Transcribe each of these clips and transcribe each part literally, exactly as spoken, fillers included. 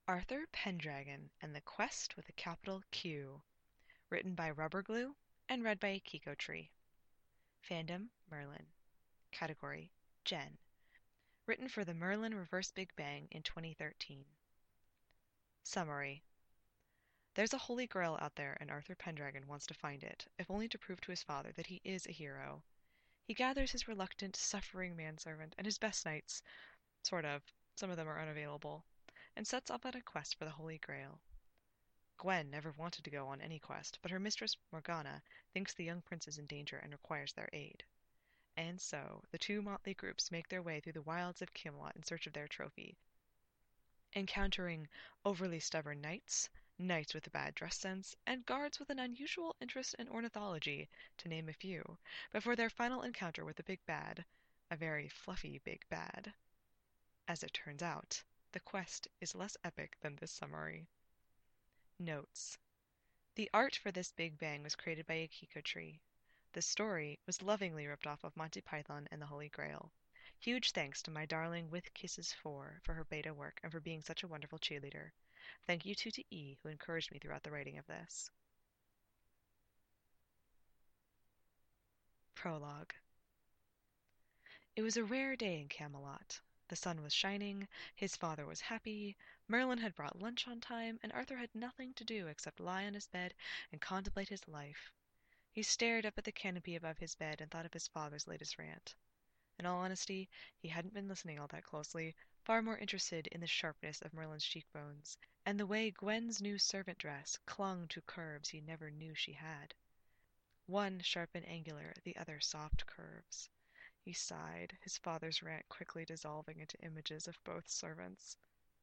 Arthur Pendragon and the Quest with a Capital Q. Written by Rubberglue and read by Kiko Tree. Fandom Merlin. Category Gen. Written for the Merlin Reverse Big Bang in twenty thirteen. Summary. There's a holy grail out there and Arthur Pendragon wants to find it, if only to prove to his father that he is a hero. He gathers his reluctant, suffering manservant and his best knights, sort of, some of them are unavailable, and sets off on a quest for the Holy Grail. Gwen never wanted to go on any quest, but her mistress Morgana thinks the young prince is in danger and requires their aid. And so, the two motley groups make their way through the wilds of Camelot in search of their trophy, encountering overly stubborn knights, knights with a bad dress sense, and guards with an unusual interest in ornithology, to name a few, before their final encounter with the big bad, a very fluffy big bad. As it turns out, the quest is less epic than this summary. Notes. The art for this Big Bang was created by Akiko Tree. The story was lovingly ripped off of Monty Python and the Holy Grail. Huge thanks to my darling With Kisses four for her beta work and for being such a wonderful cheerleader. Thank you too to E, who encouraged me throughout the writing of this. Prologue. It was a rare day in Camelot. The sun was shining, his father was happy, Merlin had brought lunch on time, and Arthur had nothing to do except lie on his bed and contemplate his life. He stared up at the canopy above his bed and thought of his father's latest rant. In all honesty, he hadn't been listening all that closely, far more interested in the sharpness of Merlin's cheekbones, and the way Gwen's new servant dress clung to curves he never knew she had. One sharp and angular, the other soft curves. He sighed, his father's rant quickly dissolving into images of both servants.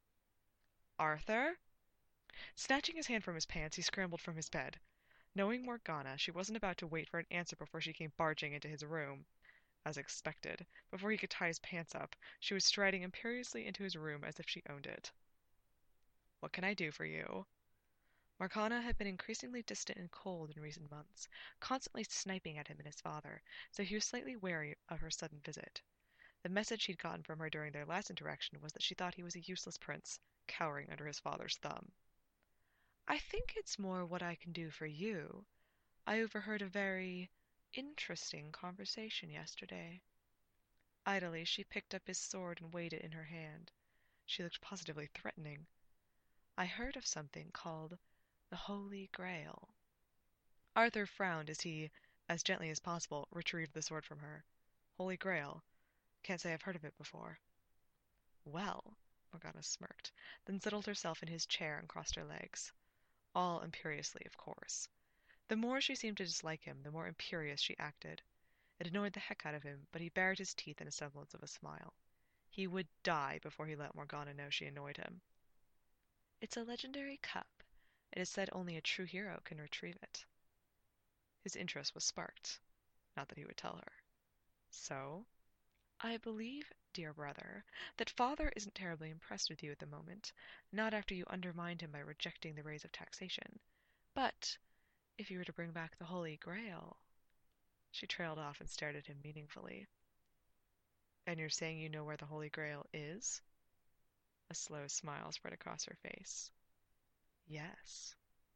Arthur? Snatching his hand from his pants, he scrambled from his bed. Knowing Morgana, she wasn't about to wait for an answer before she came barging into his room. As expected, before he could tie his pants up, she was striding imperiously into his room as if she owned it. What can I do for you? Morgana had been increasingly distant and cold in recent months, constantly sniping at him and his father, so he was slightly wary of her sudden visit. The message he'd gotten from her during their last interaction was that she thought he was a useless prince, cowering under his father's thumb. I think it's more what I can do for you. I overheard a very interesting conversation yesterday. Idly, she picked up his sword and weighed it in her hand. She looked positively threatening. I heard of something called the Holy Grail. Arthur frowned as he, as gently as possible, retrieved the sword from her. Holy Grail? Can't say I've heard of it before. Well, Morgana smirked, then settled herself in his chair and crossed her legs. All imperiously, of course. The more she seemed to dislike him, the more imperious she acted. It annoyed the heck out of him, but he bared his teeth in a semblance of a smile. He would die before he let Morgana know she annoyed him. It's a legendary cup. It is said only a true hero can retrieve it. His interest was sparked. Not that he would tell her. So? I believe, dear brother, that father isn't terribly impressed with you at the moment, not after you undermined him by rejecting the rays of taxation. But, if you were to bring back the Holy Grail... She trailed off and stared at him meaningfully. And you're saying you know where the Holy Grail is? A slow smile spread across her face. Yes.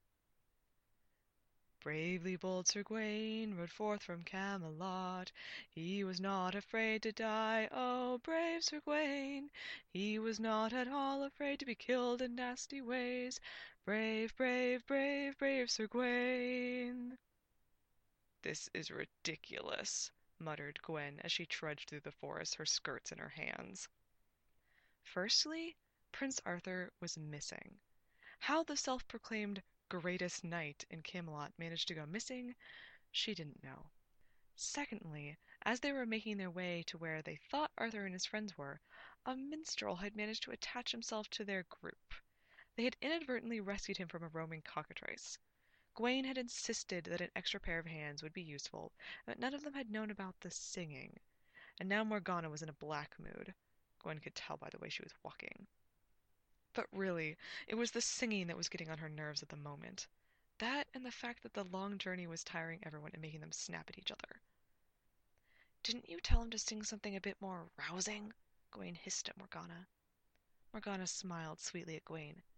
Bravely bold Sir Gawain rode forth from Camelot. He was not afraid to die, oh, brave Sir Gawain. He was not at all afraid to be killed in nasty ways. Brave, brave, brave, brave Sir Gawain. This is ridiculous, muttered Gwen as she trudged through the forest, her skirts in her hands. Firstly, Prince Arthur was missing. How the self-proclaimed greatest knight in Camelot managed to go missing, she didn't know. Secondly, as they were making their way to where they thought Arthur and his friends were, a minstrel had managed to attach himself to their group. They had inadvertently rescued him from a roaming cockatrice. Gawain had insisted that an extra pair of hands would be useful, but none of them had known about the singing. And now Morgana was in a black mood. Gwen could tell by the way she was walking. But really, it was the singing that was getting on her nerves at the moment. That and the fact that the long journey was tiring everyone and making them snap at each other. Didn't you tell him to sing something a bit more rousing? Gawain hissed at Morgana. Morgana smiled sweetly at Gawain.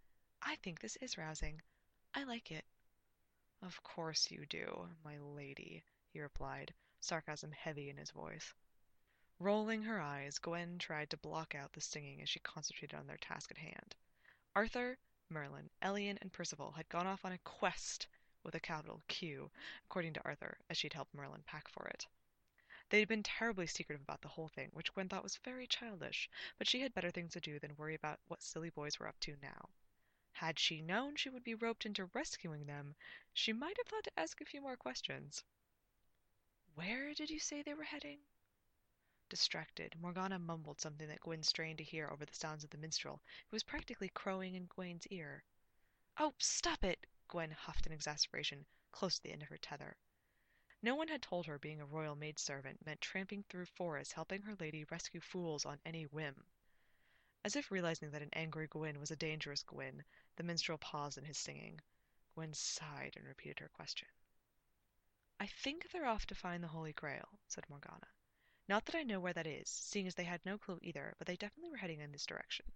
I think this is rousing. I like it. Of course you do, my lady, he replied, sarcasm heavy in his voice. Rolling her eyes, Gwen tried to block out the singing as she concentrated on their task at hand. Arthur, Merlin, Elliot, and Percival had gone off on a quest with a capital Q, according to Arthur, as she'd helped Merlin pack for it. They had been terribly secretive about the whole thing, which Gwen thought was very childish, but she had better things to do than worry about what silly boys were up to now. Had she known she would be roped into rescuing them, she might have thought to ask a few more questions. Where did you say they were heading? Distracted, Morgana mumbled something that Gwen strained to hear over the sounds of the minstrel, who was practically crowing in Gwen's ear. "Oh, stop it!" Gwen huffed in exasperation, close to the end of her tether. No one had told her being a royal maidservant meant tramping through forests helping her lady rescue fools on any whim. As if realizing that an angry Gwyn was a dangerous Gwyn, the minstrel paused in his singing. Gwen sighed and repeated her question. "I think they're off to find the Holy Grail," said Morgana. "Not that I know where that is, seeing as they had no clue either, but they definitely were heading in this direction."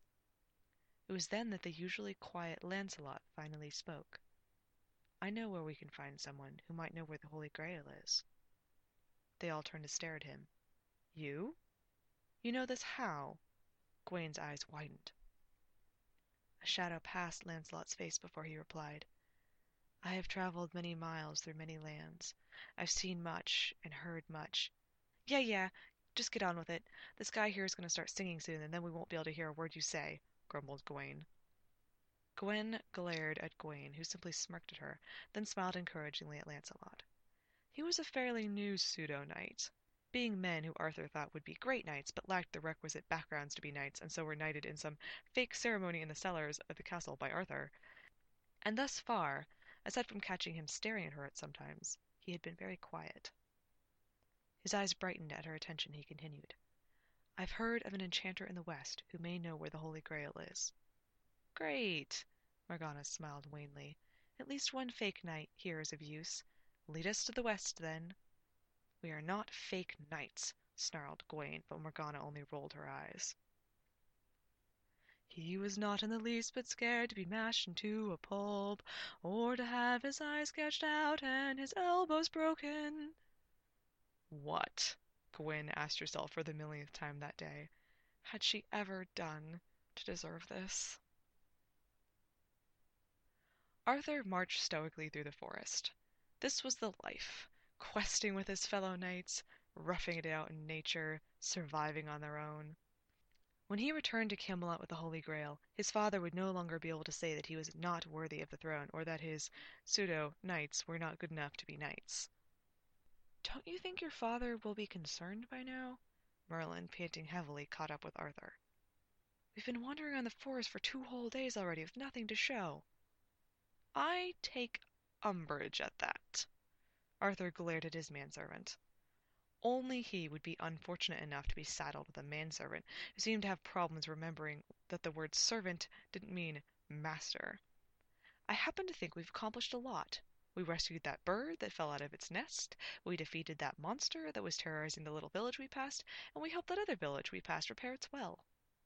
It was then that the usually quiet Lancelot finally spoke. "I know where we can find someone who might know where the Holy Grail is." They all turned to stare at him. "You? You know this how?" Gwen's eyes widened. A shadow passed Lancelot's face before he replied. "I have traveled many miles through many lands. I've seen much and heard much." "Yeah, yeah, just get on with it. This guy here is going to start singing soon, and then we won't be able to hear a word you say," grumbled Gawain. Gwen glared at Gawain, who simply smirked at her, then smiled encouragingly at Lancelot. He was a fairly new pseudo-knight, being men who Arthur thought would be great knights, but lacked the requisite backgrounds to be knights, and so were knighted in some fake ceremony in the cellars of the castle by Arthur. And thus far, aside from catching him staring at her at sometimes, he had been very quiet. His eyes brightened at her attention. He continued, "I've heard of an enchanter in the west who may know where the Holy Grail is." "Great!" Morgana smiled wanly. "At least one fake knight here is of use. Lead us to the west, then." "We are not fake knights," snarled Gawain, but Morgana only rolled her eyes. "He was not in the least bit scared to be mashed into a pulp, or to have his eyes gouged out and his elbows broken." What, Gwen asked herself for the millionth time that day, had she ever done to deserve this? Arthur marched stoically through the forest. This was the life, questing with his fellow knights, roughing it out in nature, surviving on their own. When he returned to Camelot with the Holy Grail, his father would no longer be able to say that he was not worthy of the throne, or that his pseudo-knights were not good enough to be knights. "Don't you think your father will be concerned by now?" Merlin, panting heavily, caught up with Arthur. "We've been wandering around the forest for two whole days already with nothing to show." "I take umbrage at that." Arthur glared at his manservant. Only he would be unfortunate enough to be saddled with a manservant who seemed to have problems remembering that the word servant didn't mean master. "I happen to think we've accomplished a lot. We rescued that bird that fell out of its nest, we defeated that monster that was terrorizing the little village we passed, and we helped that other village we passed repair its well."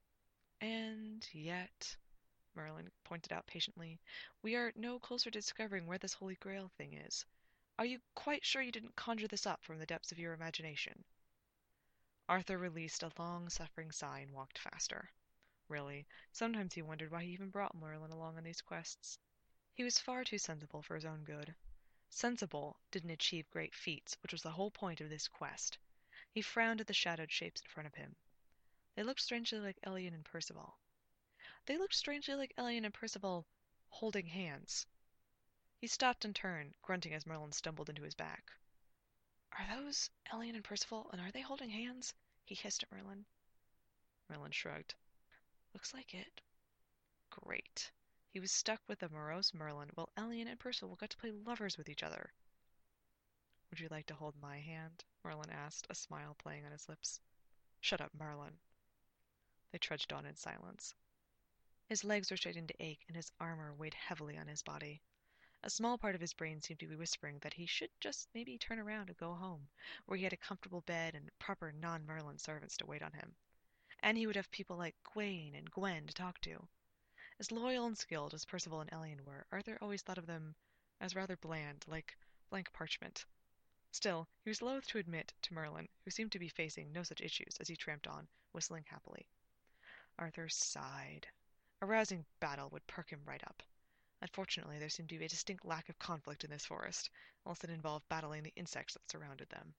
"And yet," Merlin pointed out patiently, "we are no closer to discovering where this Holy Grail thing is. Are you quite sure you didn't conjure this up from the depths of your imagination?" Arthur released a long-suffering sigh and walked faster. Really, sometimes he wondered why he even brought Merlin along on these quests. He was far too sensible for his own good. Sensible didn't achieve great feats, which was the whole point of this quest. He frowned at the shadowed shapes in front of him. They looked strangely like Elliot and Percival. They looked strangely like Elliot and Percival holding hands. He stopped and turned, grunting as Merlin stumbled into his back. "Are those Elliot and Percival, and are they holding hands?" he hissed at Merlin. Merlin shrugged. "Looks like it." Great. He was stuck with the morose Merlin, while Elliot and Percival got to play lovers with each other. "Would you like to hold my hand?" Merlin asked, a smile playing on his lips. "Shut up, Merlin." They trudged on in silence. His legs were starting to ache, and his armor weighed heavily on his body. A small part of his brain seemed to be whispering that he should just maybe turn around and go home, where he had a comfortable bed and proper non-Merlin servants to wait on him. And he would have people like Gawain and Gwen to talk to. As loyal and skilled as Percival and Elian were, Arthur always thought of them as rather bland, like blank parchment. Still, he was loath to admit to Merlin, who seemed to be facing no such issues as he tramped on, whistling happily. Arthur sighed. A rousing battle would perk him right up. Unfortunately, there seemed to be a distinct lack of conflict in this forest, unless it involved battling the insects that surrounded them.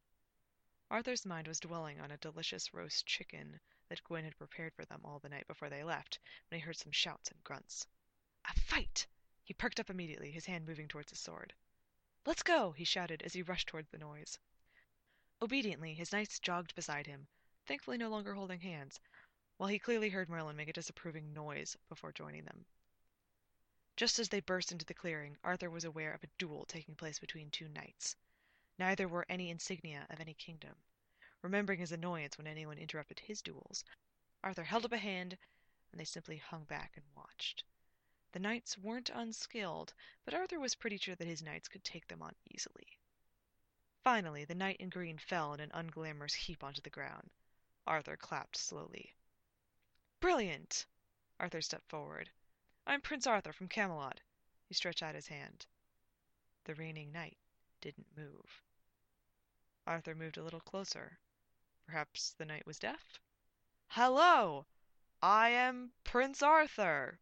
Arthur's mind was dwelling on a delicious roast chicken that Gwyn had prepared for them all the night before they left, when he heard some shouts and grunts. A fight! He perked up immediately, his hand moving towards his sword. Let's go! He shouted as he rushed towards the noise. Obediently, his knights jogged beside him, thankfully no longer holding hands, while he clearly heard Merlin make a disapproving noise before joining them. Just as they burst into the clearing, Arthur was aware of a duel taking place between two knights. Neither wore any insignia of any kingdom. Remembering his annoyance when anyone interrupted his duels, Arthur held up a hand, and they simply hung back and watched. The knights weren't unskilled, but Arthur was pretty sure that his knights could take them on easily. Finally, the knight in green fell in an unglamorous heap onto the ground. Arthur clapped slowly. Brilliant! Arthur stepped forward. I'm Prince Arthur from Camelot. He stretched out his hand. The reigning knight didn't move. Arthur moved a little closer. Perhaps the knight was deaf? Hello! I am Prince Arthur!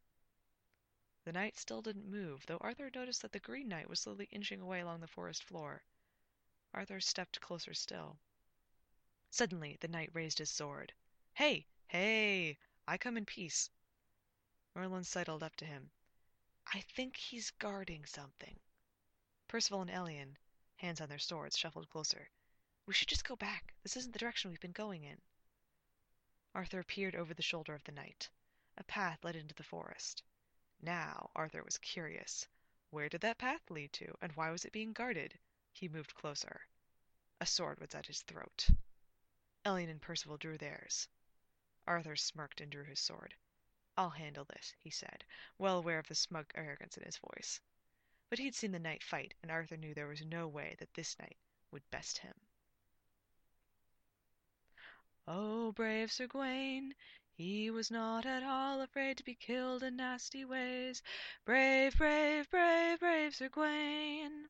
The knight still didn't move, though Arthur noticed that the green knight was slowly inching away along the forest floor. Arthur stepped closer still. Suddenly, the knight raised his sword. Hey! Hey! I come in peace. Merlin sidled up to him. I think he's guarding something. Percival and Elian, hands on their swords, shuffled closer. We should just go back. This isn't the direction we've been going in. Arthur peered over the shoulder of the knight. A path led into the forest. Now Arthur was curious. Where did that path lead to, and why was it being guarded? He moved closer. A sword was at his throat. Elian and Percival drew theirs. Arthur smirked and drew his sword. I'll handle this, he said, well aware of the smug arrogance in his voice. But he'd seen the knight fight, and Arthur knew there was no way that this knight would best him. Oh, brave Sir Gawain, he was not at all afraid to be killed in nasty ways. Brave, brave, brave, brave Sir Gawain.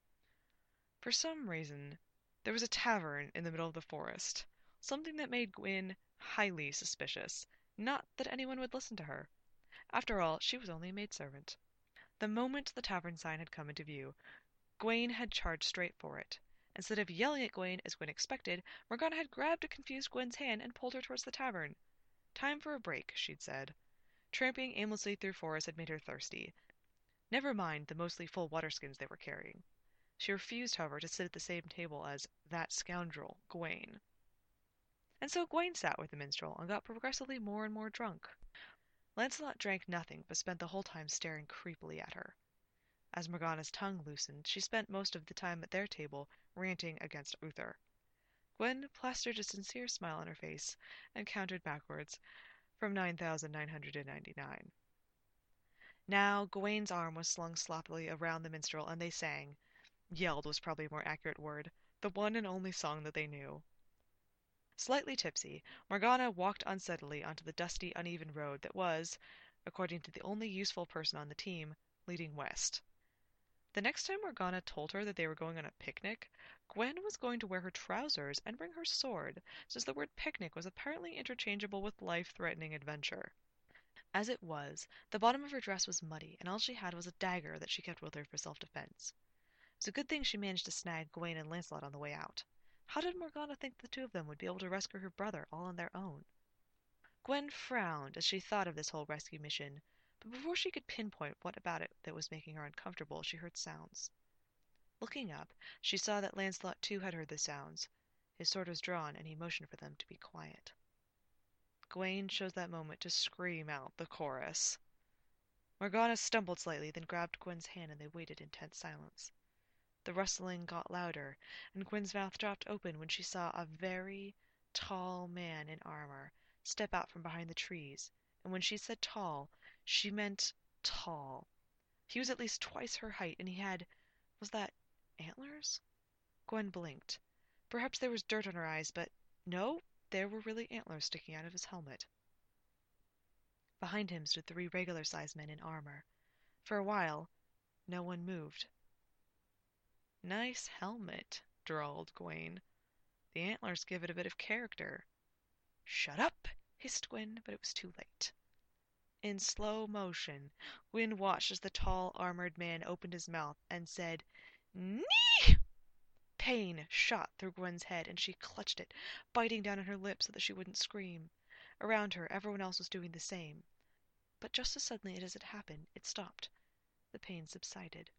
For some reason, there was a tavern in the middle of the forest, something that made Gwyn highly suspicious. Not that anyone would listen to her. After all, she was only a maidservant. The moment the tavern sign had come into view, Gawain had charged straight for it. Instead of yelling at Gawain as Gwyn expected, Morgana had grabbed a confused Gwyn's hand and pulled her towards the tavern. Time for a break, she'd said. Tramping aimlessly through forest had made her thirsty. Never mind the mostly full waterskins they were carrying. She refused, however, to sit at the same table as that scoundrel, Gawain. And so Gawain sat with the minstrel and got progressively more and more drunk. Lancelot drank nothing, but spent the whole time staring creepily at her. As Morgana's tongue loosened, she spent most of the time at their table ranting against Uther. Gwyn plastered a sincere smile on her face and counted backwards from nine thousand nine hundred ninety-nine. Now Gawain's arm was slung sloppily around the minstrel, and they sang. Yelled was probably a more accurate word, the one and only song that they knew. Slightly tipsy, Morgana walked unsteadily onto the dusty, uneven road that was, according to the only useful person on the team, leading west. The next time Morgana told her that they were going on a picnic, Gwyn was going to wear her trousers and bring her sword, since the word picnic was apparently interchangeable with life-threatening adventure. As it was, the bottom of her dress was muddy, and all she had was a dagger that she kept with her for self-defense. It was a good thing she managed to snag Gawain and Lancelot on the way out. How did Morgana think the two of them would be able to rescue her brother all on their own? Gwyn frowned as she thought of this whole rescue mission, but before she could pinpoint what about it that was making her uncomfortable, she heard sounds. Looking up, she saw that Lancelot too had heard the sounds. His sword was drawn, and he motioned for them to be quiet. Gawain chose that moment to scream out the chorus. Morgana stumbled slightly, then grabbed Gwyn's hand, and they waited in tense silence. The rustling got louder, and Gwyn's mouth dropped open when she saw a very tall man in armor step out from behind the trees, and when she said tall, she meant tall. He was at least twice her height, and he had... was that antlers? Gwyn blinked. Perhaps there was dirt on her eyes, but no, there were really antlers sticking out of his helmet. Behind him stood three regular-sized men in armor. For a while, no one moved. "Nice helmet," drawled Gawain. "The antlers give it a bit of character." "Shut up!" hissed Gwyn, but it was too late. In slow motion, Gwyn watched as the tall, armored man opened his mouth and said, "Nee!" Pain shot through Gwen's head, and she clutched it, biting down on her lips so that she wouldn't scream. Around her, everyone else was doing the same. But just as suddenly as it happened, it stopped. The pain subsided.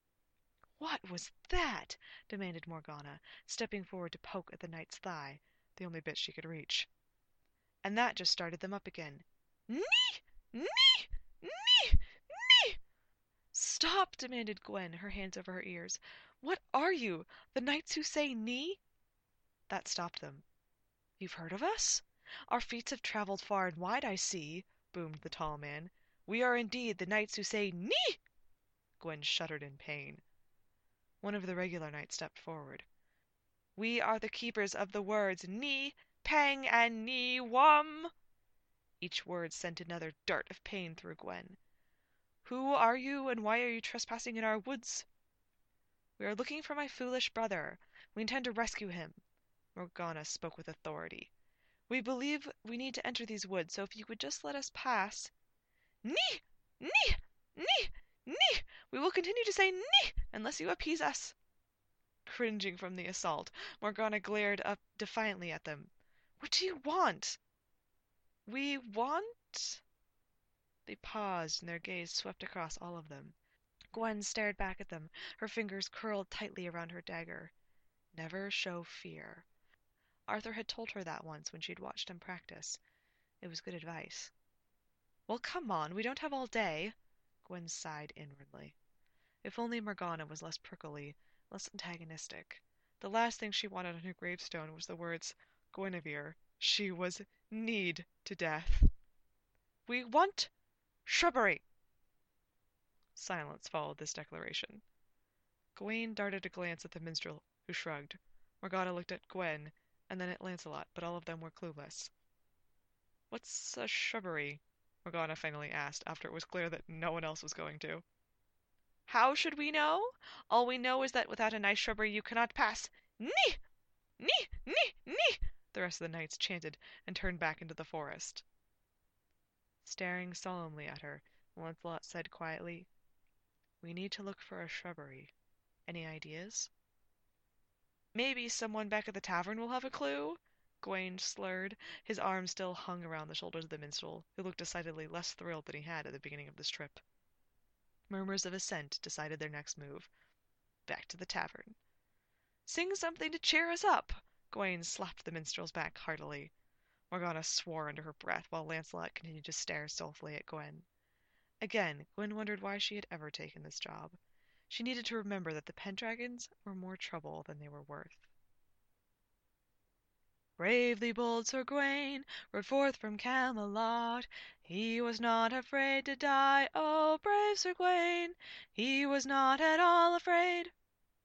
"What was that?" demanded Morgana, stepping forward to poke at the knight's thigh, the only bit she could reach. And that just started them up again. "Nee! Nee! Nee! Nee!" "Stop!" demanded Gwen, her hands over her ears. "What are you? The knights who say nee?" That stopped them. "You've heard of us? Our feet have traveled far and wide, I see," boomed the tall man. "We are indeed the knights who say nee!" Gwen shuddered in pain. One of the regular knights stepped forward. "We are the keepers of the words nee, pang, and nee, wum." Each word sent another dart of pain through Gwen. "Who are you, and why are you trespassing in our woods?" "We are looking for my foolish brother. We intend to rescue him." Morgana spoke with authority. "We believe we need to enter these woods, so if you would just let us pass—" "Nee! Nee! Nee! Nee! We will continue to say nee unless you appease us." Cringing from the assault, Morgana glared up defiantly at them. "What do you want?" "We want—" They paused, and their gaze swept across all of them. Gwen stared back at them, her fingers curled tightly around her dagger. Never show fear. Arthur had told her that once when she'd watched him practice. It was good advice. "Well, come on, we don't have all day." Gwen sighed inwardly. If only Morgana was less prickly, less antagonistic. The last thing she wanted on her gravestone was the words, "Guinevere, she was kneed to death." "We want shrubbery." Silence followed this declaration. Gawain darted a glance at the minstrel, who shrugged. Morgana looked at Gwen, and then at Lancelot, but all of them were clueless. "What's a shrubbery?" Morgana finally asked, after it was clear that no one else was going to. "How should we know? All we know is that without a nice shrubbery you cannot pass. Nee! Nee! Nee! Nee!" the rest of the knights chanted, and turned back into the forest. Staring solemnly at her, Lancelot said quietly, "We need to look for a shrubbery. Any ideas?" "Maybe someone back at the tavern will have a clue," Gawain slurred. His arm still hung around the shoulders of the minstrel, who looked decidedly less thrilled than he had at the beginning of this trip. Murmurs of assent decided their next move. Back to the tavern. "Sing something to cheer us up!" Gawain slapped the minstrel's back heartily. Morgana swore under her breath, while Lancelot continued to stare soulfully at Gwen. Again, Gwen wondered why she had ever taken this job. She needed to remember that the Pendragons were more trouble than they were worth. Bravely bold Sir Gawain rode forth from Camelot. He was not afraid to die, oh brave Sir Gawain! He was not at all afraid.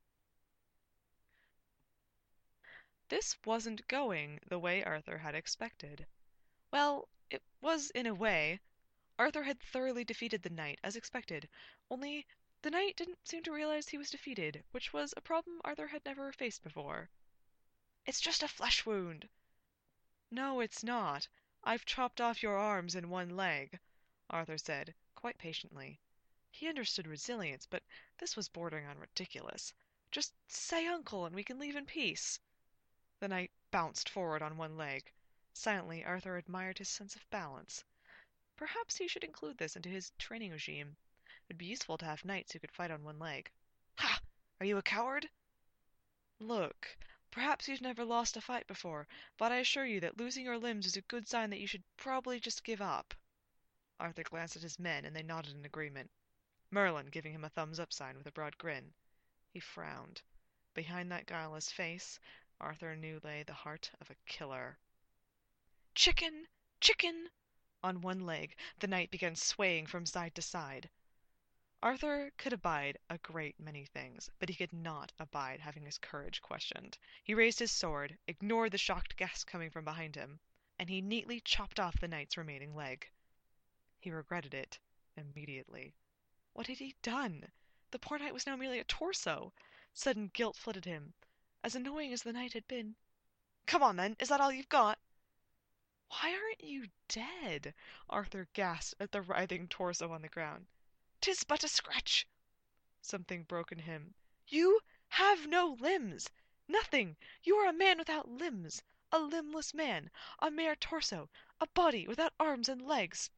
This wasn't going the way Arthur had expected. Well, it was in a way. Arthur had thoroughly defeated the knight, as expected, only the knight didn't seem to realize he was defeated, which was a problem Arthur had never faced before. "It's just a flesh wound." "No, it's not. I've chopped off your arms and one leg," Arthur said, quite patiently. He understood resilience, but this was bordering on ridiculous. "Just say uncle and we can leave in peace." The knight bounced forward on one leg. Silently, Arthur admired his sense of balance. Perhaps he should include this into his training regime. It would be useful to have knights who could fight on one leg. "Ha! Are you a coward?" "Look, perhaps you've never lost a fight before, but I assure you that losing your limbs is a good sign that you should probably just give up." Arthur glanced at his men, and they nodded in agreement, Merlin giving him a thumbs-up sign with a broad grin. He frowned. Behind that guileless face, Arthur knew lay the heart of a killer. "Chicken! Chicken!" On one leg, the knight began swaying from side to side. Arthur could abide a great many things, but he could not abide having his courage questioned. He raised his sword, ignored the shocked gasp coming from behind him, and he neatly chopped off the knight's remaining leg. He regretted it immediately. What had he done? The poor knight was now merely a torso. Sudden guilt flooded him. As annoying as the knight had been. "Come on, then. Is that all you've got?" "Why aren't you dead?" Arthur gasped at the writhing torso on the ground. "'Tis but a scratch." Something broke in him. "You have no limbs! Nothing! You are a man without limbs! A limbless man! A mere torso! A body without arms and legs!"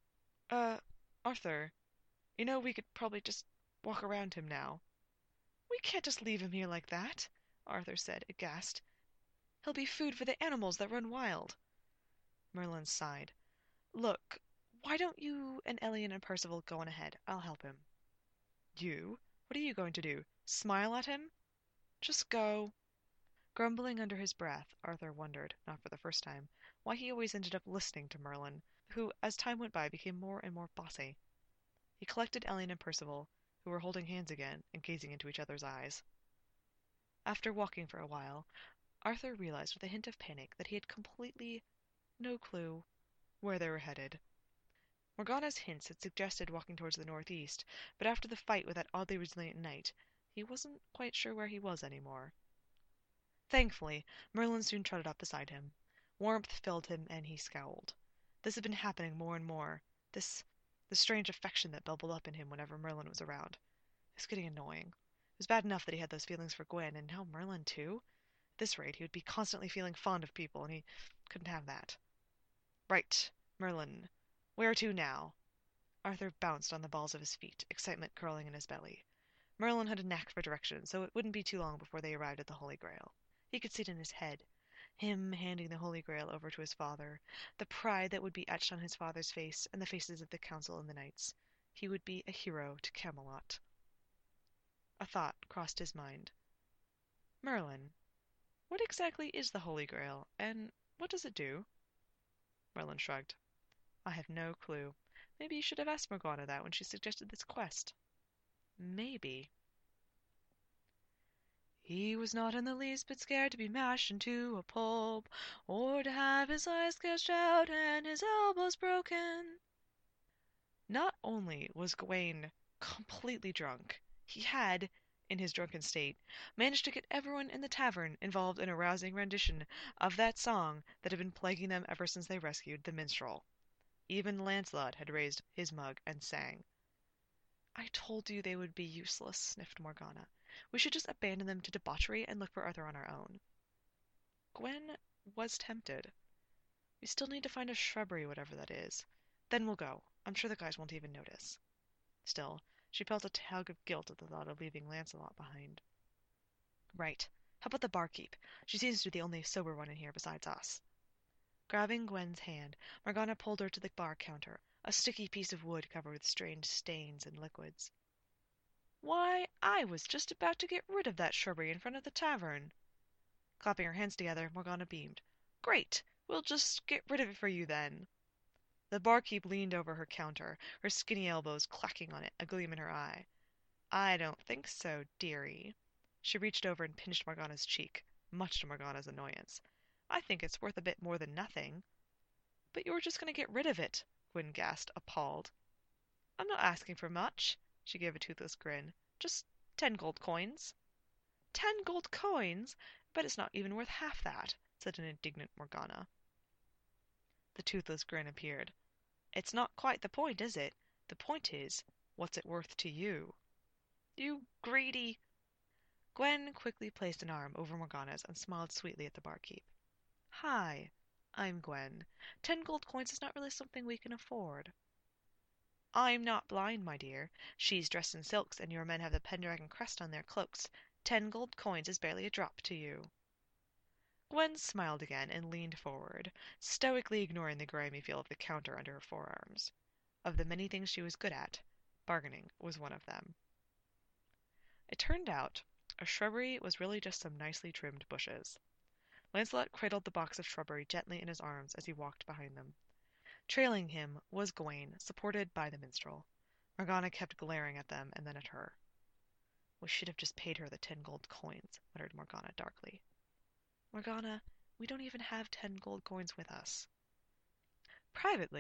Uh, Arthur, you know we could probably just walk around him now." "We can't just leave him here like that," Arthur said, aghast. "He'll be food for the animals that run wild." Merlin sighed. "Look, why don't you and Elian and Percival go on ahead? I'll help him." "You? What are you going to do? Smile at him?" "Just go." Grumbling under his breath, Arthur wondered, not for the first time, why he always ended up listening to Merlin, who, as time went by, became more and more bossy. He collected Elian and Percival, who were holding hands again and gazing into each other's eyes. After walking for a while, Arthur realized with a hint of panic that he had completely no clue where they were headed. Morgana's hints had suggested walking towards the northeast, but after the fight with that oddly resilient knight, he wasn't quite sure where he was anymore. Thankfully, Merlin soon trotted up beside him. Warmth filled him, and he scowled. This had been happening more and more. This, the strange affection that bubbled up in him whenever Merlin was around. It was getting annoying. It was bad enough that he had those feelings for Gwen, and now Merlin too? At this rate, he would be constantly feeling fond of people, and he couldn't have that. "Right, Merlin. Where to now?" Arthur bounced on the balls of his feet, excitement curling in his belly. Merlin had a knack for direction, so it wouldn't be too long before they arrived at the Holy Grail. He could see it in his head. Him handing the Holy Grail over to his father. The pride that would be etched on his father's face and the faces of the council and the knights. He would be a hero to Camelot. A thought crossed his mind. "Merlin, what exactly is the Holy Grail, and what does it do?" Merlin shrugged. "I have no clue. Maybe you should have asked Morgana that when she suggested this quest." "Maybe." "He was not in the least bit scared to be mashed into a pulp, or to have his eyes gouged out and his elbows broken." Not only was Gawain completely drunk, he had, in his drunken state, managed to get everyone in the tavern involved in a rousing rendition of that song that had been plaguing them ever since they rescued the minstrel. Even Lancelot had raised his mug and sang. "I told you they would be useless," sniffed Morgana. "We should just abandon them to debauchery and look for Arthur on our own." Gwen was tempted. "We still need to find a shrubbery, whatever that is. Then we'll go. I'm sure the guys won't even notice." Still, she felt a tug of guilt at the thought of leaving Lancelot behind. "Right. How about the barkeep? She seems to be the only sober one in here besides us." Grabbing Gwen's hand, Morgana pulled her to the bar counter, a sticky piece of wood covered with strange stains and liquids. "Why, I was just about to get rid of that shrubbery in front of the tavern." Clapping her hands together, Morgana beamed. "Great! We'll just get rid of it for you, then." The barkeep leaned over her counter, her skinny elbows clacking on it, a gleam in her eye. "I don't think so, dearie." She reached over and pinched Morgana's cheek, much to Morgana's annoyance. "I think it's worth a bit more than nothing." "But you were just going to get rid of it," Gwen gasped, appalled. "I'm not asking for much." She gave a toothless grin. "Just ten gold coins." "Ten gold coins? Bet it's not even worth half that," said an indignant Morgana. The toothless grin appeared. "It's not quite the point, is it? The point is, what's it worth to you?" "You greedy—" Gwen quickly placed an arm over Morgana's and smiled sweetly at the barkeep. "Hi, I'm Gwen. Ten gold coins is not really something we can afford." "I'm not blind, my dear. She's dressed in silks, and your men have the Pendragon crest on their cloaks. Ten gold coins is barely a drop to you." Gwen smiled again and leaned forward, stoically ignoring the grimy feel of the counter under her forearms. Of the many things she was good at, bargaining was one of them. It turned out a shrubbery was really just some nicely trimmed bushes. Lancelot cradled the box of shrubbery gently in his arms as he walked behind them. Trailing him was Gawain, supported by the minstrel. Morgana kept glaring at them and then at her. "We should have just paid her the ten gold coins," muttered Morgana darkly. "Morgana, we don't even have ten gold coins with us." Privately,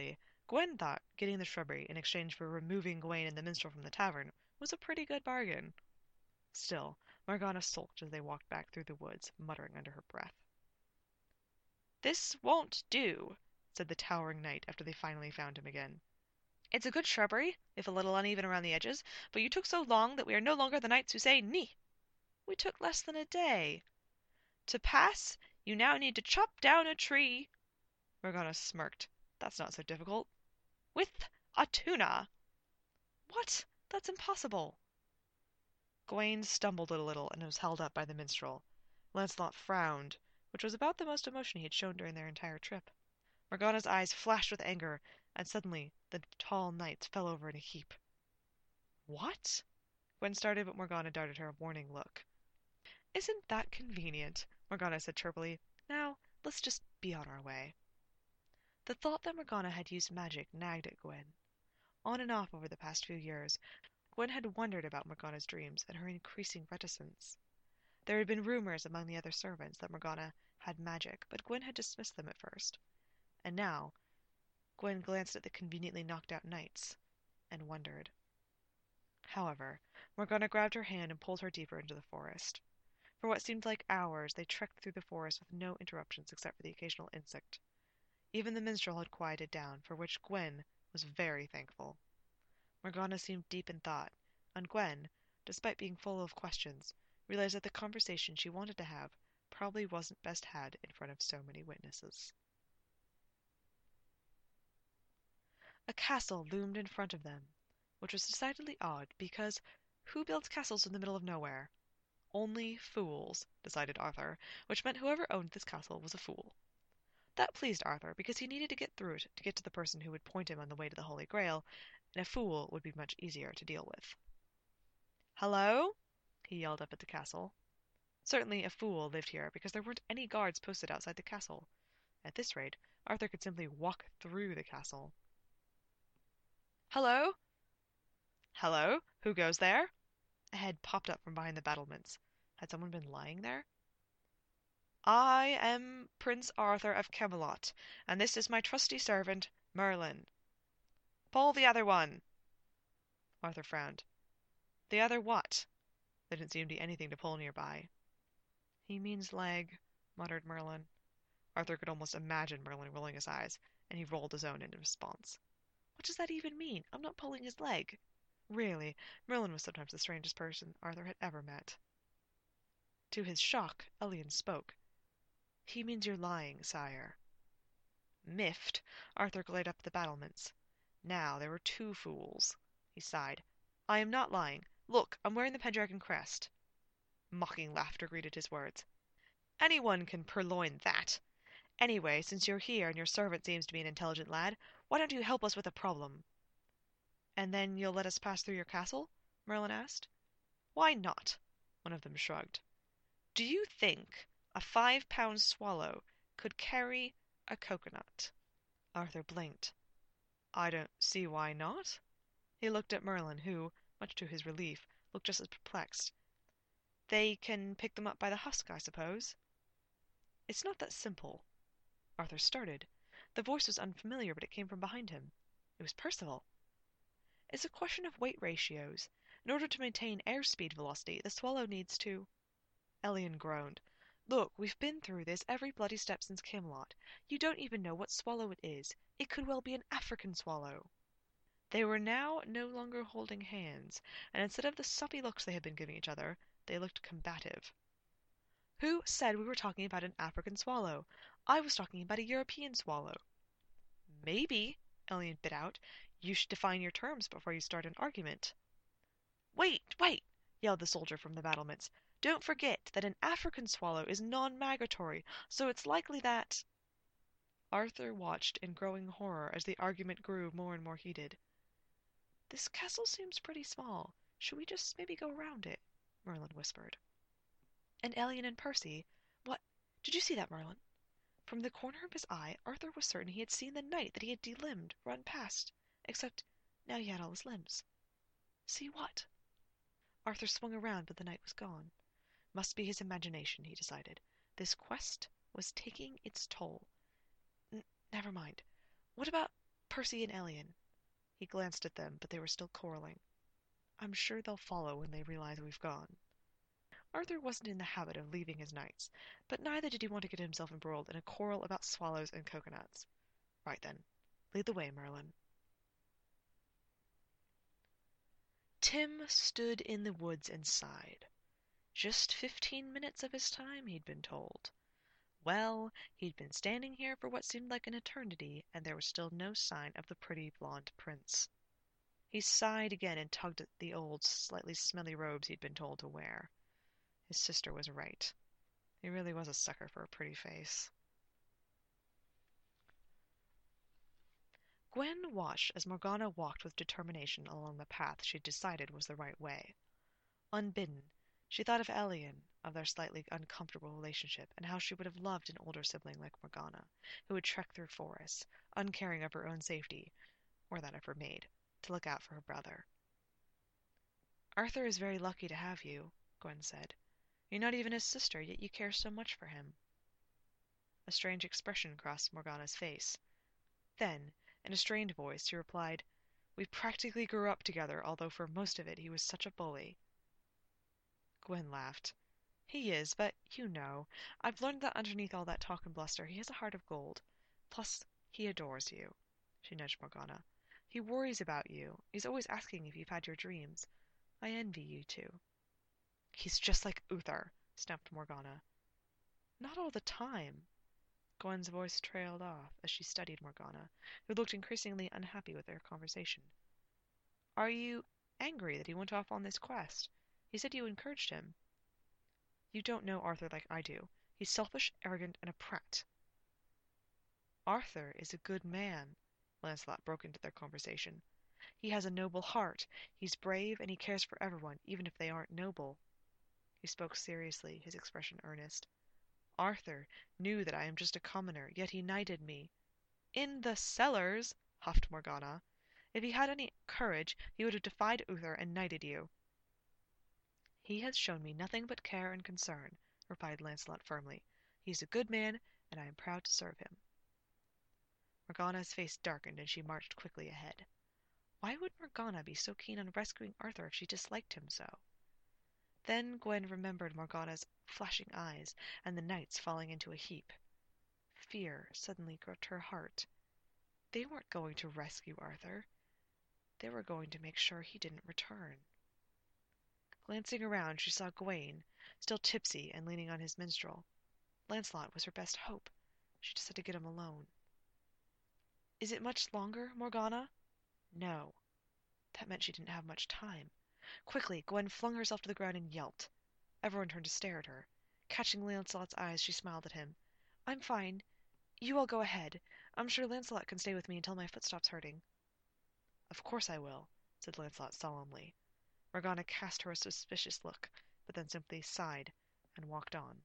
Gwen thought getting the shrubbery in exchange for removing Gawain and the minstrel from the tavern was a pretty good bargain. Still, Morgana sulked as they walked back through the woods, muttering under her breath. "This won't do," said the towering knight after they finally found him again. "It's a good shrubbery, if a little uneven around the edges, but you took so long that we are no longer the knights who say ni." "We took less than a day." "To pass, you now need to chop down a tree." Morgana smirked. "That's not so difficult." "With a tuna." "What? That's impossible." Gawain stumbled a little and was held up by the minstrel. Lancelot frowned, which was about the most emotion he had shown during their entire trip. Morgana's eyes flashed with anger, and suddenly the tall knights fell over in a heap. "What?" Gwen started, but Morgana darted her a warning look. "Isn't that convenient?" Morgana said chirpily. "Now, let's just be on our way." The thought that Morgana had used magic nagged at Gwen. On and off over the past few years, Gwen had wondered about Morgana's dreams and her increasing reticence. There had been rumors among the other servants that Morgana had magic, but Gwen had dismissed them at first. And now, Gwen glanced at the conveniently knocked-out knights, and wondered. However, Morgana grabbed her hand and pulled her deeper into the forest. For what seemed like hours, they trekked through the forest with no interruptions except for the occasional insect. Even the minstrel had quieted down, for which Gwen was very thankful. Morgana seemed deep in thought, and Gwen, despite being full of questions, realized that the conversation she wanted to have probably wasn't best had in front of so many witnesses. A castle loomed in front of them, which was decidedly odd, because who builds castles in the middle of nowhere? Only fools, decided Arthur, which meant whoever owned this castle was a fool. That pleased Arthur, because he needed to get through it to get to the person who would point him on the way to the Holy Grail, and a fool would be much easier to deal with. "Hello?" he yelled up at the castle. Certainly a fool lived here, because there weren't any guards posted outside the castle. At this rate, Arthur could simply walk through the castle. "Hello?" "Hello? Who goes there?" A head popped up from behind the battlements. Had someone been lying there? "I am Prince Arthur of Camelot, and this is my trusty servant, Merlin." "Pull the other one." Arthur frowned. "The other what?" There didn't seem to be anything to pull nearby. "He means leg," muttered Merlin. Arthur could almost imagine Merlin rolling his eyes, and he rolled his own in response. "What does that even mean? I'm not pulling his leg." Really, Merlin was sometimes the strangest person Arthur had ever met. To his shock, Elliot spoke. "He means you're lying, sire." Miffed, Arthur glared up the battlements. Now there were two fools. He sighed. "I am not lying. Look, I'm wearing the Pendragon crest." Mocking laughter greeted his words. "Anyone can purloin that. Anyway, since you're here and your servant seems to be an intelligent lad, why don't you help us with a problem?" "And then you'll let us pass through your castle?" Merlin asked. "Why not?" One of them shrugged. "Do you think a five-pound swallow could carry a coconut?" Arthur blinked. "I don't see why not." He looked at Merlin, who, much to his relief, looked just as perplexed. "They can pick them up by the husk, I suppose?" "It's not that simple." Arthur started. The voice was unfamiliar, but it came from behind him. It was Percival. "It's a question of weight ratios. In order to maintain airspeed velocity, the swallow needs to—" Elliot groaned. "Look, we've been through this every bloody step since Camelot. You don't even know what swallow it is. It could well be an African swallow." They were now no longer holding hands, and instead of the suppy looks they had been giving each other, they looked combative. "Who said we were talking about an African swallow? I was talking about a European swallow." "Maybe," Elliot bit out, "you should define your terms before you start an argument." "Wait, wait!" yelled the soldier from the battlements. "Don't forget that an African swallow is non-migratory, so it's likely that—" Arthur watched in growing horror as the argument grew more and more heated. "This castle seems pretty small. Should we just maybe go round it?" Merlin whispered. And Elliot and Percy, what? Did you see that, Merlin? From the corner of his eye, Arthur was certain he had seen the knight that he had delimbed run past, except now he had all his limbs. See what? Arthur swung around, but the knight was gone. Must be his imagination, he decided. This quest was taking its toll. N- never mind. What about... Percy and Elian." He glanced at them, but they were still quarreling. "I'm sure they'll follow when they realize we've gone." Arthur wasn't in the habit of leaving his knights, but neither did he want to get himself embroiled in a quarrel about swallows and coconuts. "Right then. Lead the way, Merlin." Tim stood in the woods and sighed. Just fifteen minutes of his time, he'd been told. Well, he'd been standing here for what seemed like an eternity, and there was still no sign of the pretty blonde prince. He sighed again and tugged at the old, slightly smelly robes he'd been told to wear. His sister was right. He really was a sucker for a pretty face. Gwen watched as Morgana walked with determination along the path she'd decided was the right way. Unbidden, she thought of Elian, of their slightly uncomfortable relationship, and how she would have loved an older sibling like Morgana, who would trek through forests, uncaring of her own safety, or that of her maid, to look out for her brother. "Arthur is very lucky to have you," Gwen said. "You're not even his sister, yet you care so much for him." A strange expression crossed Morgana's face. Then, in a strained voice, she replied, "We practically grew up together, although for most of it he was such a bully." Gwen laughed. "He is, but, you know, I've learned that underneath all that talk and bluster he has a heart of gold. Plus, he adores you." She nudged Morgana. "He worries about you. He's always asking if you've had your dreams. I envy you two." "He's just like Uther," snapped Morgana. "Not all the time." Gwen's voice trailed off as she studied Morgana, who looked increasingly unhappy with their conversation. "Are you angry that he went off on this quest? He said you encouraged him." "You don't know Arthur like I do. He's selfish, arrogant, and a prat." "Arthur is a good man," Lancelot broke into their conversation. "He has a noble heart. He's brave, and he cares for everyone, even if they aren't noble." He spoke seriously, his expression earnest. "Arthur knew that I am just a commoner, yet he knighted me." "In the cellars!" huffed Morgana. "If he had any courage, he would have defied Uther and knighted you." "He has shown me nothing but care and concern," replied Lancelot firmly. "He is a good man, and I am proud to serve him." Morgana's face darkened, and she marched quickly ahead. Why would Morgana be so keen on rescuing Arthur if she disliked him so? Then Gwen remembered Morgana's flashing eyes and the knights falling into a heap. Fear suddenly gripped her heart. They weren't going to rescue Arthur. They were going to make sure he didn't return. Glancing around, she saw Gawain, still tipsy and leaning on his minstrel. Lancelot was her best hope. She just had to get him alone. "Is it much longer, Morgana?" "No." That meant she didn't have much time. Quickly, Gwen flung herself to the ground and yelped. Everyone turned to stare at her. Catching Lancelot's eyes, she smiled at him. "I'm fine. You all go ahead. I'm sure Lancelot can stay with me until my foot stops hurting." "Of course I will," said Lancelot solemnly. Morgana cast her a suspicious look, but then simply sighed and walked on.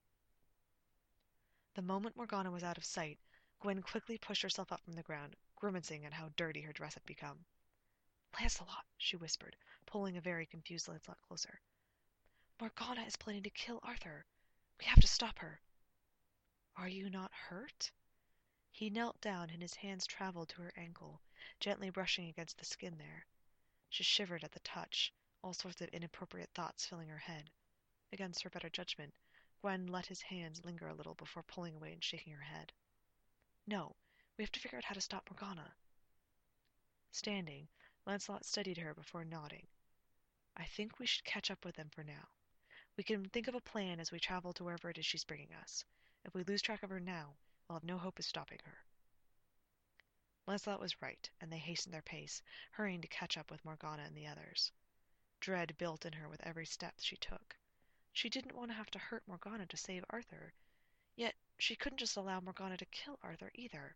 The moment Morgana was out of sight, Gwen quickly pushed herself up from the ground, grimacing at how dirty her dress had become. "Lancelot," she whispered, pulling a very confused Lancelot closer. "Morgana is planning to kill Arthur. We have to stop her." "Are you not hurt?" He knelt down and his hands traveled to her ankle, gently brushing against the skin there. She shivered at the touch, all sorts of inappropriate thoughts filling her head. Against her better judgment, Gwen let his hands linger a little before pulling away and shaking her head. "No, we have to figure out how to stop Morgana." Standing, Lancelot studied her before nodding. "I think we should catch up with them for now. We can think of a plan as we travel to wherever it is she's bringing us. If we lose track of her now, we'll have no hope of stopping her." Lancelot was right, and they hastened their pace, hurrying to catch up with Morgana and the others. Dread built in her with every step she took. She didn't want to have to hurt Morgana to save Arthur, yet she couldn't just allow Morgana to kill Arthur either.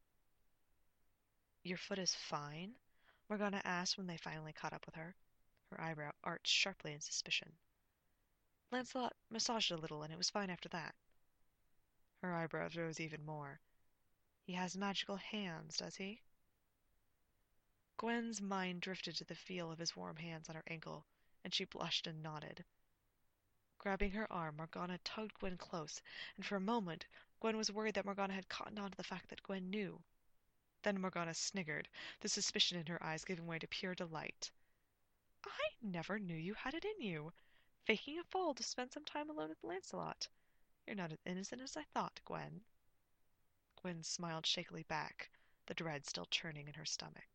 "Your foot is fine?" Morgana asked when they finally caught up with her. Her eyebrow arched sharply in suspicion. Lancelot massaged it a little, and it was fine after that. Her eyebrows rose even more. "He has magical hands, does he?" Gwen's mind drifted to the feel of his warm hands on her ankle, and she blushed and nodded. Grabbing her arm, Morgana tugged Gwen close, and for a moment Gwen was worried that Morgana had cottoned on to the fact that Gwen knew. Then Morgana sniggered, the suspicion in her eyes giving way to pure delight. I never knew you had it in you, faking a fall to spend some time alone with Lancelot. You're not as innocent as I thought, Gwen. Gwen smiled shakily back, the dread still churning in her stomach.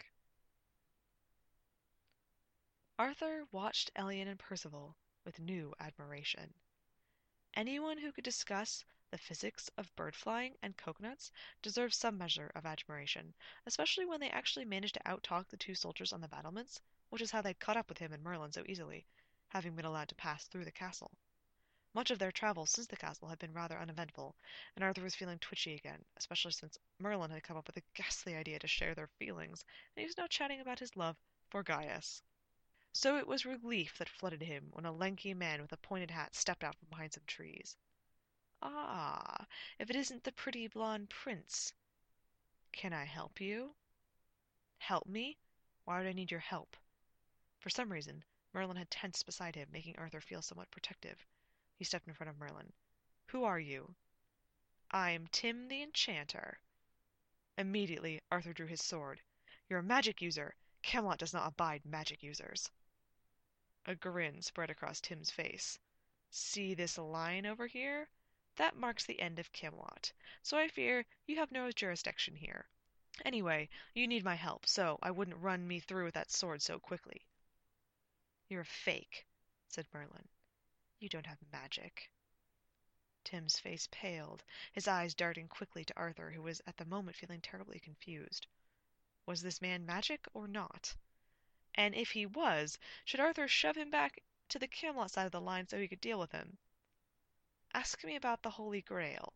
Arthur watched Elliot and Percival with new admiration. Anyone who could discuss the physics of bird flying and coconuts deserves some measure of admiration, especially when they actually managed to outtalk the two soldiers on the battlements, which is how they caught up with him and Merlin so easily, having been allowed to pass through the castle. Much of their travels since the castle had been rather uneventful, and Arthur was feeling twitchy again, especially since Merlin had come up with a ghastly idea to share their feelings, and he was now chatting about his love for Gaius. So it was relief that flooded him when a lanky man with a pointed hat stepped out from behind some trees. Ah, if it isn't the pretty blonde prince. Can I help you? Help me? Why would I need your help? For some reason, Merlin had tensed beside him, making Arthur feel somewhat protective. He stepped in front of Merlin. Who are you? I'm Tim the Enchanter. Immediately, Arthur drew his sword. You're a magic user. Camelot does not abide magic users. A grin spread across Tim's face. See this line over here? That marks the end of Camelot, so I fear you have no jurisdiction here. Anyway, you need my help, so I wouldn't run me through with that sword so quickly. You're a fake, said Merlin. You don't have magic. Tim's face paled, his eyes darting quickly to Arthur, who was at the moment feeling terribly confused. Was this man magic or not? And if he was, should Arthur shove him back to the Camelot side of the line so he could deal with him? Ask me about the Holy Grail.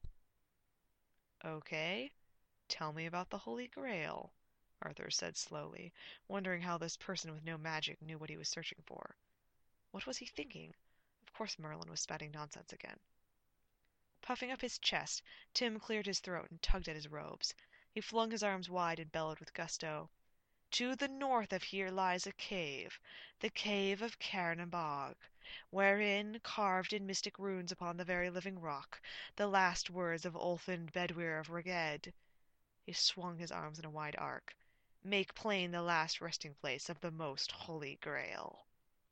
Okay, tell me about the Holy Grail, Arthur said slowly, wondering how this person with no magic knew what he was searching for. What was he thinking? Of course Merlin was spouting nonsense again. Puffing up his chest, Tim cleared his throat and tugged at his robes. He flung his arms wide and bellowed with gusto. To the north of here lies a cave, the cave of Cairnabog, wherein, carved in mystic runes upon the very living rock, the last words of Ulfin Bedwyr of Rheged. He swung his arms in a wide arc. Make plain the last resting place of the most holy Grail.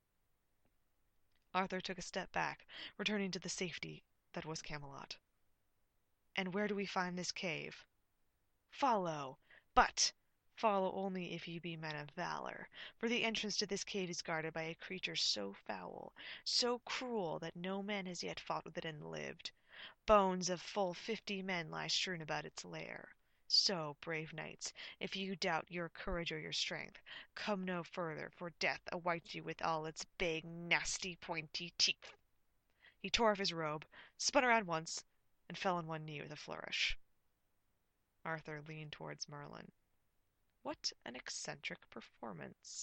Arthur took a step back, returning to the safety that was Camelot. And where do we find this cave? Follow, but follow only if ye be men of valor, for the entrance to this cave is guarded by a creature so foul, so cruel, that no man has yet fought with it and lived. Bones of full fifty men lie strewn about its lair. So, brave knights, if you doubt your courage or your strength, come no further, for death awaits you with all its big, nasty, pointy teeth. He tore off his robe, spun around once, and fell on one knee with a flourish. Arthur leaned towards Merlin. What an eccentric performance.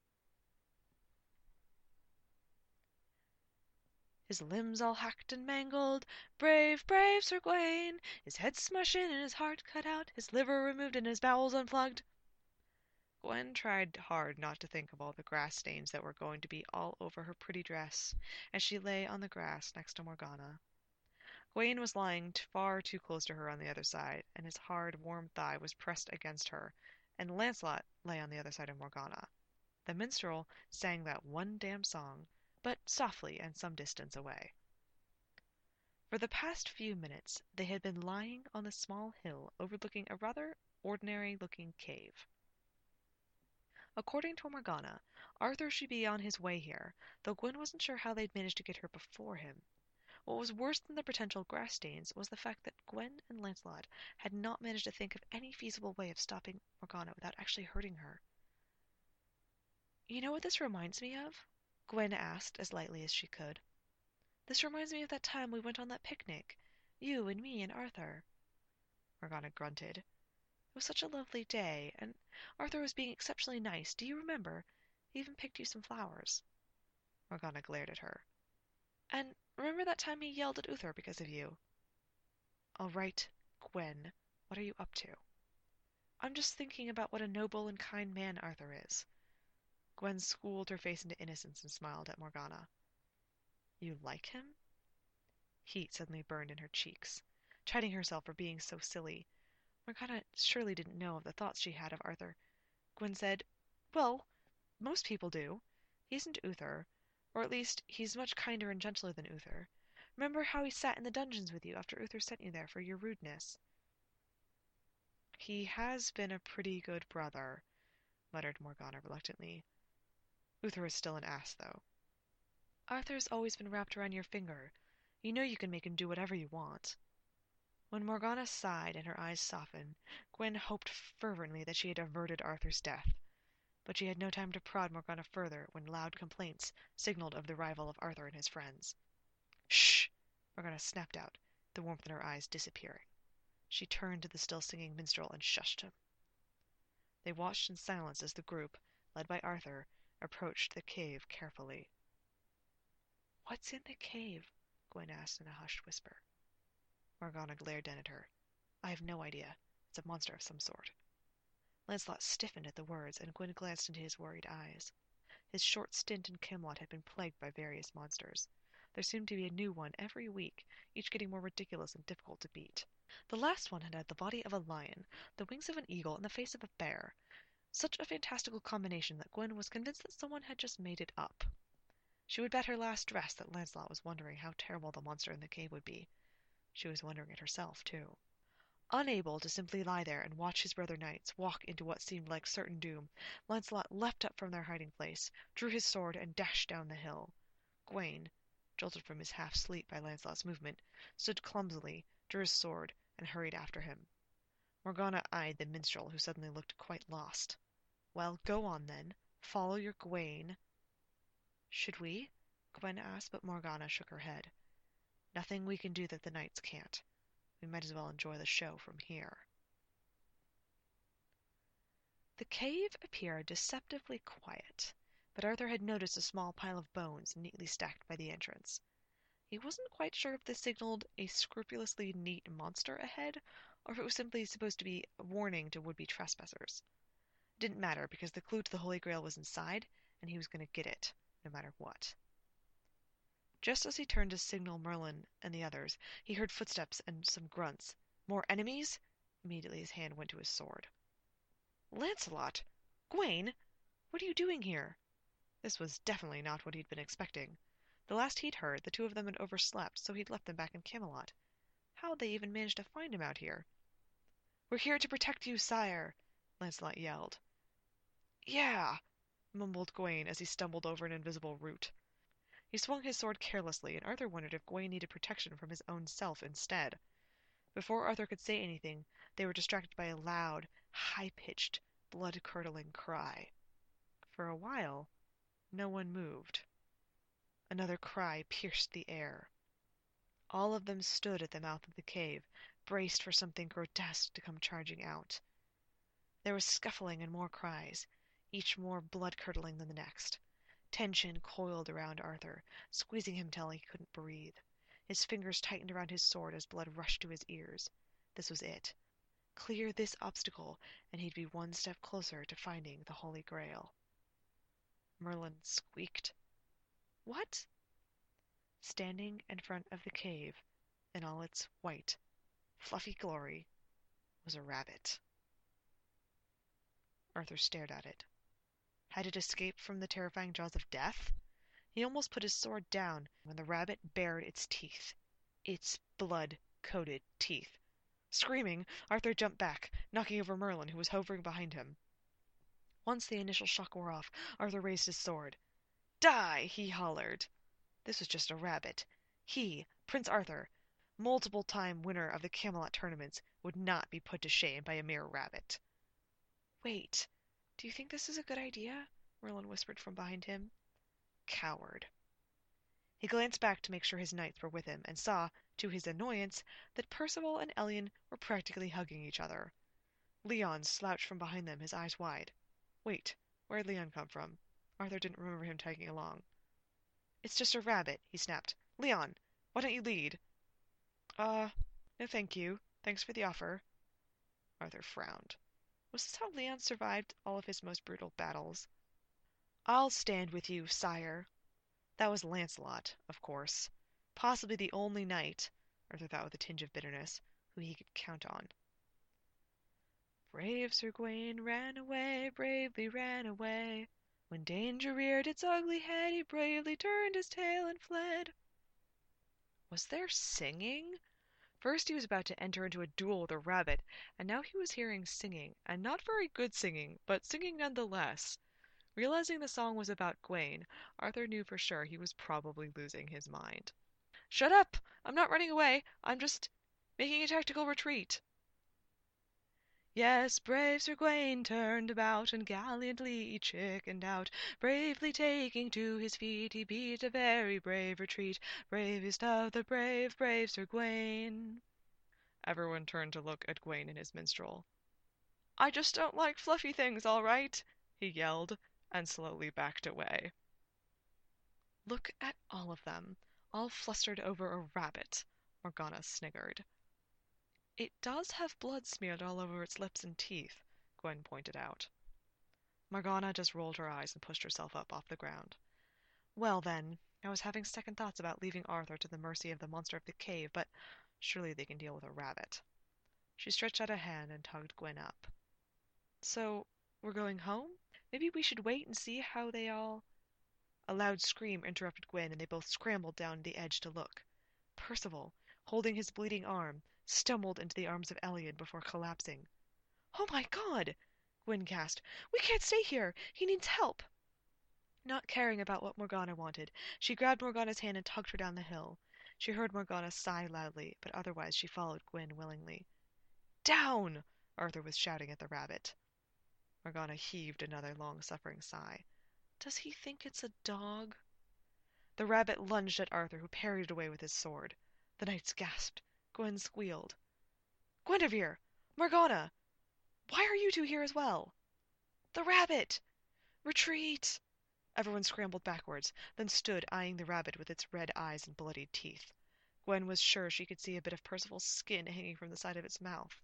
His limbs all hacked and mangled, brave, brave Sir Gawain, his head smashed in and his heart cut out, his liver removed and his bowels unplugged. Gwen tried hard not to think of all the grass stains that were going to be all over her pretty dress, as she lay on the grass next to Morgana. Gawain was lying far too close to her on the other side, and his hard, warm thigh was pressed against her, and Lancelot lay on the other side of Morgana. The minstrel sang that one damn song, but softly and some distance away. For the past few minutes they had been lying on the small hill overlooking a rather ordinary-looking cave. According to Morgana, Arthur should be on his way here, though Gwen wasn't sure how they'd managed to get here before him. What was worse than the potential grass stains was the fact that Gwen and Lancelot had not managed to think of any feasible way of stopping Morgana without actually hurting her. You know what this reminds me of? Gwen asked as lightly as she could. This reminds me of that time we went on that picnic. You and me and Arthur. Morgana grunted. It was such a lovely day, and Arthur was being exceptionally nice. Do you remember? He even picked you some flowers. Morgana glared at her. And remember that time he yelled at Uther because of you? All right, Gwen, what are you up to? I'm just thinking about what a noble and kind man Arthur is. Gwen schooled her face into innocence and smiled at Morgana. You like him? Heat suddenly burned in her cheeks, chiding herself for being so silly. Morgana surely didn't know of the thoughts she had of Arthur. Gwyn said, "Well, most people do. He isn't Uther. Or at least, he's much kinder and gentler than Uther. Remember how he sat in the dungeons with you after Uther sent you there for your rudeness?" "He has been a pretty good brother," muttered Morgana reluctantly. "Uther is still an ass, though." "Arthur's always been wrapped around your finger. You know you can make him do whatever you want." When Morgana sighed and her eyes softened, Gwyn hoped fervently that she had averted Arthur's death. But she had no time to prod Morgana further when loud complaints signaled of the arrival of Arthur and his friends. "Shh!" Morgana snapped out, the warmth in her eyes disappearing. She turned to the still-singing minstrel and shushed him. They watched in silence as the group, led by Arthur, approached the cave carefully. "What's in the cave?" Gwyn asked in a hushed whisper. Morgana glared down at her. "I have no idea. It's a monster of some sort." Lancelot stiffened at the words, and Gwyn glanced into his worried eyes. His short stint in Camelot had been plagued by various monsters. There seemed to be a new one every week, each getting more ridiculous and difficult to beat. The last one had had the body of a lion, the wings of an eagle, and the face of a bear. Such a fantastical combination that Gwyn was convinced that someone had just made it up. She would bet her last dress that Lancelot was wondering how terrible the monster in the cave would be. She was wondering it herself, too. Unable to simply lie there and watch his brother knights walk into what seemed like certain doom, Lancelot leapt up from their hiding place, drew his sword, and dashed down the hill. Gawain, jolted from his half-sleep by Lancelot's movement, stood clumsily, drew his sword, and hurried after him. Morgana eyed the minstrel, who suddenly looked quite lost. "Well, go on, then. Follow your Gawain." "Should we?" Gwyn asked, but Morgana shook her head. "Nothing we can do that the knights can't. We might as well enjoy the show from here." The cave appeared deceptively quiet, but Arthur had noticed a small pile of bones neatly stacked by the entrance. He wasn't quite sure if this signaled a scrupulously neat monster ahead, or if it was simply supposed to be a warning to would-be trespassers. It didn't matter, because the clue to the Holy Grail was inside, and he was going to get it, no matter what. Just as he turned to signal Merlin and the others, he heard footsteps and some grunts. "More enemies?" Immediately his hand went to his sword. "Lancelot! Gawain! What are you doing here?" This was definitely not what he'd been expecting. The last he'd heard, the two of them had overslept, so he'd left them back in Camelot. How'd they even managed to find him out here? "We're here to protect you, sire!" Lancelot yelled. "Yeah!" mumbled Gawain as he stumbled over an invisible root. He swung his sword carelessly, and Arthur wondered if Gawain needed protection from his own self instead. Before Arthur could say anything, they were distracted by a loud, high-pitched, blood-curdling cry. For a while, no one moved. Another cry pierced the air. All of them stood at the mouth of the cave, braced for something grotesque to come charging out. There was scuffling and more cries, each more blood-curdling than the next. Tension coiled around Arthur, squeezing him till he couldn't breathe. His fingers tightened around his sword as blood rushed to his ears. This was it. Clear this obstacle, and he'd be one step closer to finding the Holy Grail. Merlin squeaked. "What?" Standing in front of the cave, in all its white, fluffy glory, was a rabbit. Arthur stared at it. Had it escaped from the terrifying jaws of death? He almost put his sword down when the rabbit bared its teeth. Its blood-coated teeth. Screaming, Arthur jumped back, knocking over Merlin, who was hovering behind him. Once the initial shock wore off, Arthur raised his sword. "Die!" he hollered. This was just a rabbit. He, Prince Arthur, multiple-time winner of the Camelot tournaments, would not be put to shame by a mere rabbit. "Wait. Do you think this is a good idea?" Merlin whispered from behind him. Coward. He glanced back to make sure his knights were with him, and saw, to his annoyance, that Percival and Ellion were practically hugging each other. Leon slouched from behind them, his eyes wide. Wait, where'd Leon come from? Arthur didn't remember him tagging along. "It's just a rabbit," he snapped. "Leon, why don't you lead?" Uh, no thank you. Thanks for the offer." Arthur frowned. Was this how Leon survived all of his most brutal battles? "I'll stand with you, sire." That was Lancelot, of course. Possibly the only knight, Arthur thought with a tinge of bitterness, who he could count on. Brave Sir Gawain ran away, bravely ran away. When danger reared its ugly head, he bravely turned his tail and fled. Was there singing? First he was about to enter into a duel with a rabbit, and now he was hearing singing, and not very good singing, but singing nonetheless. Realizing the song was about Gawain, Arthur knew for sure he was probably losing his mind. "Shut up! I'm not running away. I'm just making a tactical retreat." Yes, brave Sir Gawain turned about and gallantly he chickened out. Bravely taking to his feet, he beat a very brave retreat. Bravest of the brave, brave Sir Gawain. Everyone turned to look at Gawain and his minstrel. "I just don't like fluffy things, all right," he yelled, and slowly backed away. "Look at all of them, all flustered over a rabbit," Morgana sniggered. "It does have blood smeared all over its lips and teeth," Gwen pointed out. Morgana just rolled her eyes and pushed herself up off the ground. "Well, then, I was having second thoughts about leaving Arthur to the mercy of the monster of the cave, but surely they can deal with a rabbit." She stretched out a hand and tugged Gwen up. "So, we're going home? Maybe we should wait and see how they all—" A loud scream interrupted Gwen, and they both scrambled down the edge to look. Percival, holding his bleeding arm, stumbled into the arms of Elliot before collapsing. "Oh my God!" Gwen gasped. "We can't stay here! He needs help!" Not caring about what Morgana wanted, she grabbed Morgana's hand and tugged her down the hill. She heard Morgana sigh loudly, but otherwise she followed Gwen willingly. "Down!" Arthur was shouting at the rabbit. Morgana heaved another long-suffering sigh. "Does he think it's a dog?" The rabbit lunged at Arthur, who parried it away with his sword. The knights gasped. Gwen squealed. "Guinevere! Morgana! Why are you two here as well?" "The rabbit!" "Retreat!" Everyone scrambled backwards, then stood eyeing the rabbit with its red eyes and bloodied teeth. Gwen was sure she could see a bit of Percival's skin hanging from the side of its mouth.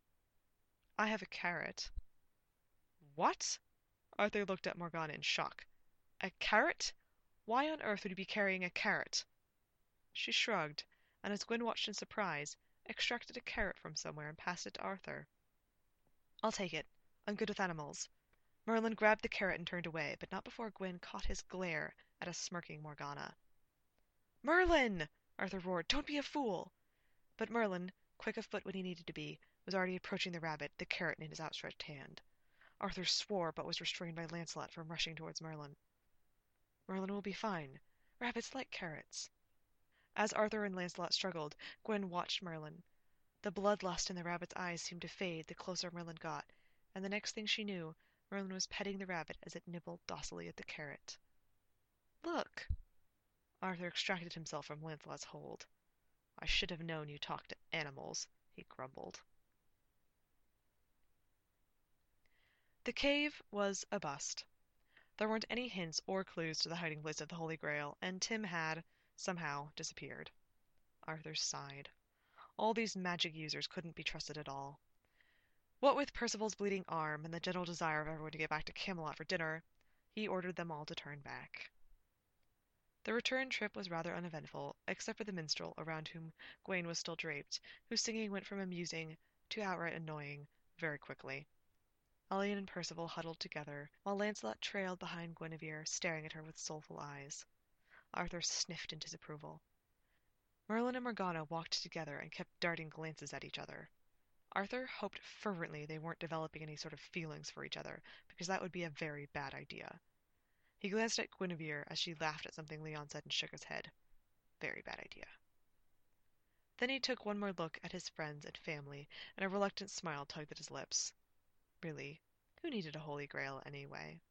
"I have a carrot." "What?" Arthur looked at Morgana in shock. "A carrot? Why on earth would you be carrying a carrot?" She shrugged, and as Gwen watched in surprise, extracted a carrot from somewhere and passed it to Arthur. "I'll take it. I'm good with animals." Merlin grabbed the carrot and turned away, but not before Gwen caught his glare at a smirking Morgana. "Merlin!" Arthur roared. "Don't be a fool!" But Merlin, quick of foot when he needed to be, was already approaching the rabbit, the carrot in his outstretched hand. Arthur swore, but was restrained by Lancelot from rushing towards Merlin. "Merlin will be fine. Rabbits like carrots." As Arthur and Lancelot struggled, Gwen watched Merlin. The bloodlust in the rabbit's eyes seemed to fade the closer Merlin got, and the next thing she knew, Merlin was petting the rabbit as it nibbled docilely at the carrot. "Look!" Arthur extracted himself from Lancelot's hold. "I should have known you talked to animals," he grumbled. The cave was a bust. There weren't any hints or clues to the hiding place of the Holy Grail, and Tim had, somehow, disappeared. Arthur sighed. All these magic users couldn't be trusted at all. What with Percival's bleeding arm and the general desire of everyone to get back to Camelot for dinner, he ordered them all to turn back. The return trip was rather uneventful, except for the minstrel, around whom Gawain was still draped, whose singing went from amusing to outright annoying very quickly. Elliot and Percival huddled together, while Lancelot trailed behind Guinevere, staring at her with soulful eyes. Arthur sniffed in disapproval. Merlin and Morgana walked together and kept darting glances at each other. Arthur hoped fervently they weren't developing any sort of feelings for each other, because that would be a very bad idea. He glanced at Guinevere as she laughed at something Leon said and shook his head. Very bad idea. Then he took one more look at his friends and family, and a reluctant smile tugged at his lips. Really, who needed a Holy Grail anyway?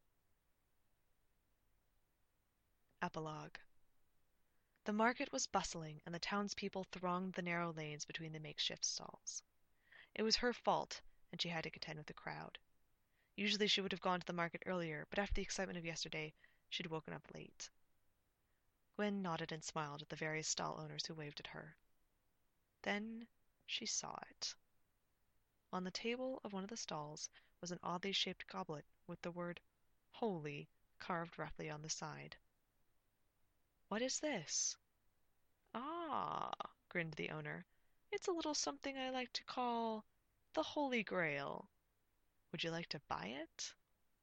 Epilogue. The market was bustling, and the townspeople thronged the narrow lanes between the makeshift stalls. It was her fault, and she had to contend with the crowd. Usually she would have gone to the market earlier, but after the excitement of yesterday, she'd woken up late. Gwen nodded and smiled at the various stall owners who waved at her. Then she saw it. On the table of one of the stalls was an oddly shaped goblet with the word "Holy" carved roughly on the side. "What is this?" "Ah," grinned the owner, "it's a little something I like to call the Holy Grail." Would you like to buy it?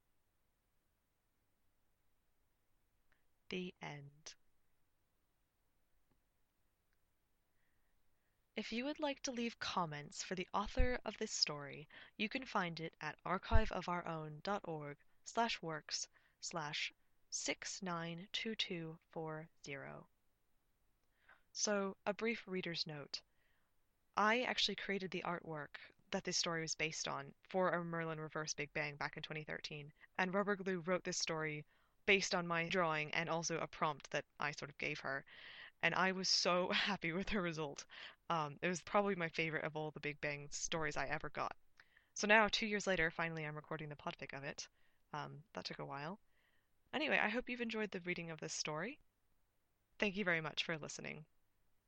The end. If you would like to leave comments for the author of this story, you can find it at archiveofourown.org slash works slash six nine two two four zero. So, a brief reader's note. I actually created the artwork that this story was based on for a Merlin Reverse Big Bang back in twenty thirteen, and Rubber Glue wrote this story based on my drawing and also a prompt that I sort of gave her, and I was so happy with the result. Um, it was probably my favorite of all the Big Bang stories I ever got. So now, two years later, finally I'm recording the podfic of it. Um, that took a while. Anyway, I hope you've enjoyed the reading of this story. Thank you very much for listening.